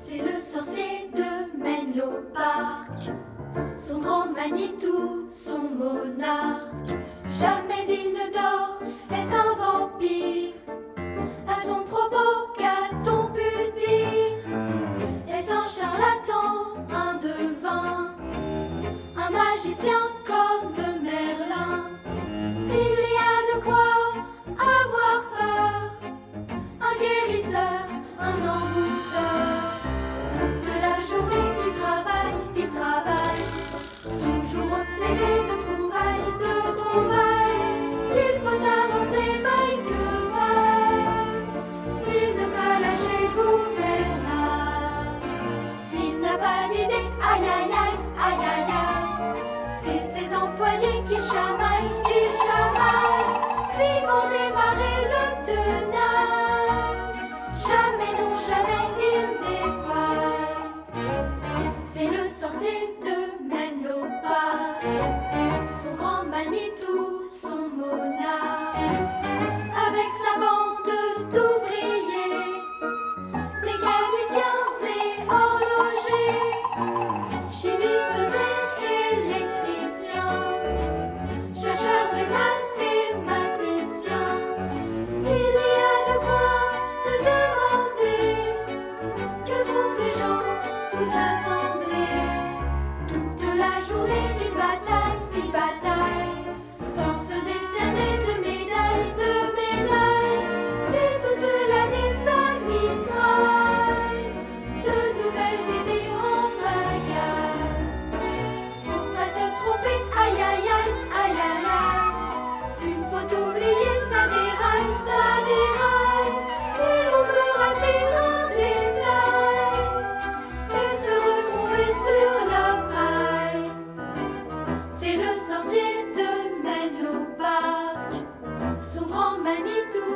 C'est le sorcier de Menlo Park. Son grand Manitou, son monarque. Jamais il ne dort, est-ce un vampire? À son propos, qu'a-t-on pu dire? Est-ce un charlatan, un devin, un magicien comme Merlin? Il y a de quoi avoir peur, un guérisseur, un envoûteur. Toute la journée il travaille, toujours obsédé de trouvailles, il faut avancer vaille que vaille, il ne peut lâcher le gouvernail. S'il n'a pas d'idée, aïe aïe aïe, aïe aïe aïe, c'est ses employés qui chamaillent, si vont démarrer le tenaille, jamais non jamais il défaille. C'est le sorcier de Menlo Park, son grand Manitou, son monarque, avec sa bande d'ouvriers, mécaniciens et horlogers, chimistes et électriciens, chercheurs et mathématiciens. Il y a de quoi se demander, que font ces gens tous assemblés? Toute la journée ils bataillent, sans se décerner de médailles, et toute l'année ça mitraille, de nouvelles idées en pagaille. Faut pas se tromper, aïe aïe aïe, aïe aïe aïe, une faute oubliée ça déraille, et l'on peut rater un détail et se retrouver sur la paille. C'est le sorcier de Menlo Park, son grand Manitou,